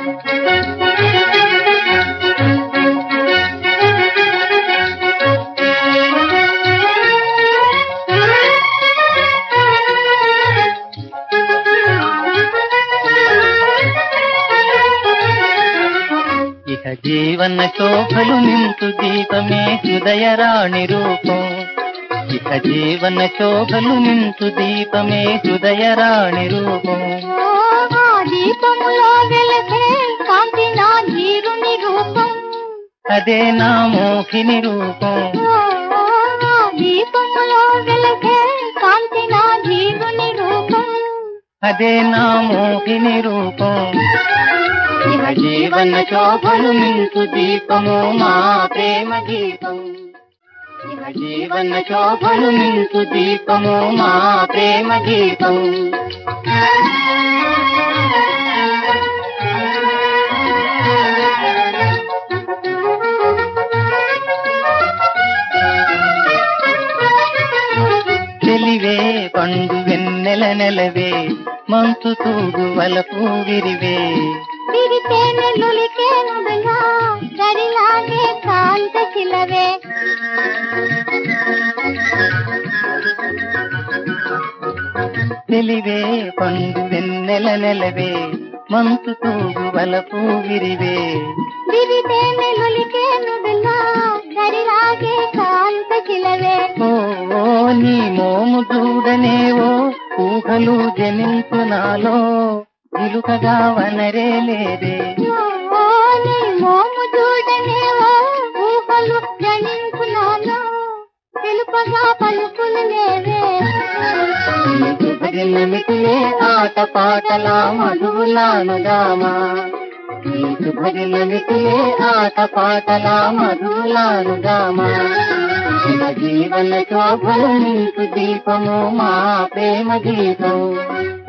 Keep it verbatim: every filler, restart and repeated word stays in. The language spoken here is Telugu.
జీవన శోభలు నింతు దీపమే హృదయ రాణి రూపం. ఇక జీవన శోభలు నింతు దీపమే హృదయ రాణి రూపం. దీపములో వెలిగే కాంతి నా జీరుని రూపం. అదే నా మోహిని రూపం. దీపములో వెలిగే కాంతి నా జీరుని రూపం. అదే నా మోహిని రూపం. ఇహ జీవన శోభలు నింతు దీపము మా ప్రేమ దీపం. ఇహ జీవన శోభలు నింతు దీపము మా ప్రేమ దీపం. తెలివే పండు వెన్నెల నెలవే మంచు తూగు వలపు విరివే. విరితేనే లొలికేనుగా గరిలాగే కాంత చిలవే. తెలివే పండు వెన్నెల నెలవే మంచు తూగు వలపు విరివే. విరితేనే లొలికేనుగా గరిలాగే కాంత చిలవే. ఓ నీ మోము చూడనేవో ఊహలు జనించు నాలో ఇలుకగా వనరే లేదే. నీ మోము చూడనేవో ఊహలు జనించునాలో తెలుపగా పలుకులు లేవే. భజనమిటిలే ఆట పాటల మధువులానుగామా. నీకు భజనమిటిలే ఆట పాటల మధువులానుగామా. జీవన శోభలు నీకు దీపము మా ప్రేమ దీపం.